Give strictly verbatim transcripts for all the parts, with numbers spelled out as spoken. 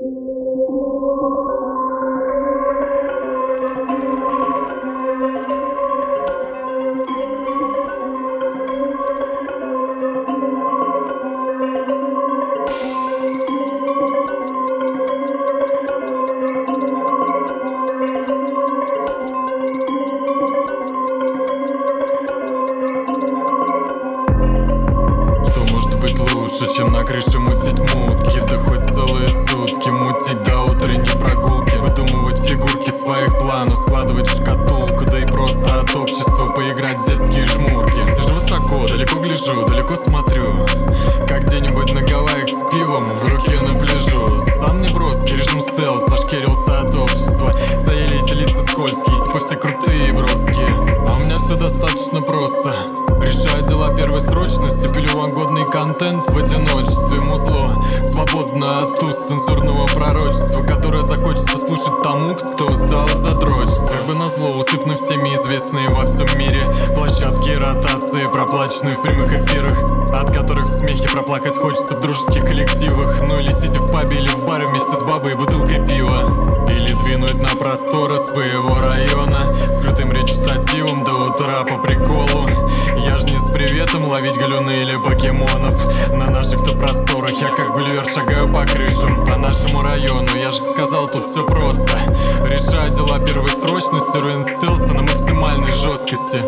Чем на крыше мутить мутки, да хоть целые сутки мутить до утренней прогулки, выдумывать фигурки своих планов, складывать в шкатулку, да и просто от общества поиграть в детские жмурки. Сижу высоко, далеко гляжу, далеко смотрю, как где-нибудь на Гавайях с пивом в руке на пляжу. Сам не броский, режим стелс, ошкерился от общества. Заели эти лица скользкие, типа все крутые и броские. А у меня все достаточно просто. Решаю дела первой срочности, пилю вам годный контент в одиночестве. Музло свободно от уст цензурного пророчества, которое захочется слушать тому, кто устал от задрочества. Как бы назло усыпны всеми известные во всем мире площадки и ротации, проплаченные в прямых эфирах, от которых в смехе проплакать хочется в дружеских коллективах. Ну или сидя в пабе или в баре вместе с бабой и бутылкой пива. Или двинуть на просторы своего района скрытым речитативом до утра по приколу. Я ж не с приветом ловить галюны или покемонов. На наших-то просторах я как Гулливер шагаю по крышам по нашему району. Я же сказал, тут все просто. Решаю дела первой срочности, руин стелса на максимальной жесткости.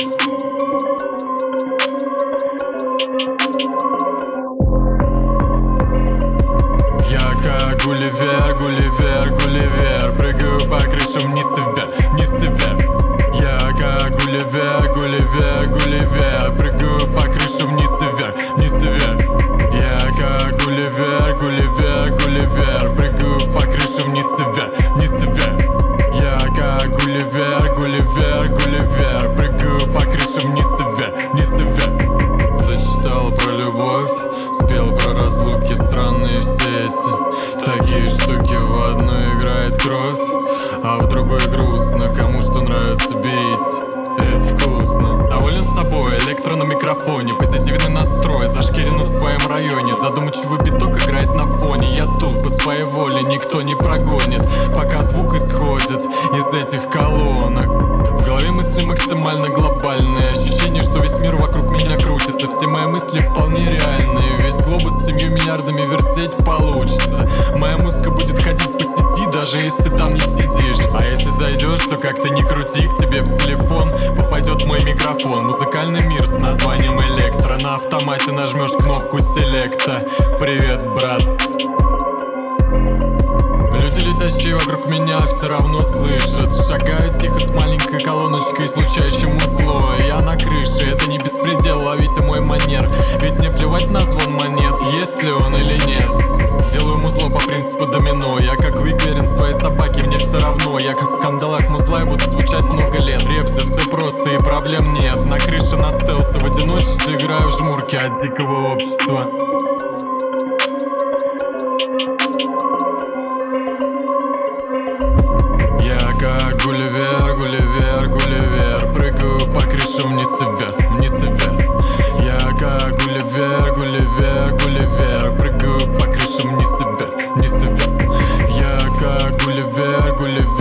Я как Гулливер, Гулливер, Гулливер, прыгаю по крышам вниз и вверх, вниз и вверх. Я как Гулливер, Гулливер, Гулливер, прыгаю по крышам вниз и вверх, вниз и вверх. Я как Гулливер, Гулливер, Гулливер, прыгаю по крышам вниз и вверх, вниз и вверх. Я как Гулливер, Гулливер, Гулливер, прыгаю по крышам вниз и вверх, вниз и вверх. Зачитал про любовь, спел про разлуки, странные все эти такие штуки. В одной играет кровь, а в другой грустно. Кому что нравится, берите, это вкусно. Доволен собой, электро на микрофоне, позитивный настрой, зашкерен в своем районе. Задумчивый биток играет на фоне. Я тут по своей воле, никто не прогонит, пока звук исходит из этих колонок. В голове мысли максимально глобальные, ощущение, что весь мир вокруг меня крутится. Все мои мысли вполне реальные, весь глобус с семью миллиардами вертеть получится. Моя музыка будет ходить по сети, даже если ты там не сидишь. А если зайдешь, то как-то не крути, к тебе в телефон попадет мой микрофон. Музыкальный мир с названием электро, на автомате нажмешь кнопку селекта. Привет, брат. Люди, летящие вокруг меня, все равно слышат. Шагаю тихо с маленькой колоночкой, излучающим узло. Я на крыше, это не беспредел, ловите мой манер. Ведь мне плевать на звон монет, есть ли он или нет. Делаю музло по принципу домино. Я как уверен своей собаке, мне все равно. Я как в кандалах музла и буду звучать много лет. Репсы, все просто и проблем нет. На крыше на стелсе в одиночестве играю в жмурки от дикого общества. Я как Гулливер, Гулливер, Гулливер, прыгаю по крышам вниз и вверх, вниз и вверх. Я как Гулливер, Гулливер, Гулливер, прыгаю по крышам вниз и вверх, вниз и вверх. Я как Гулливер, Гулливер.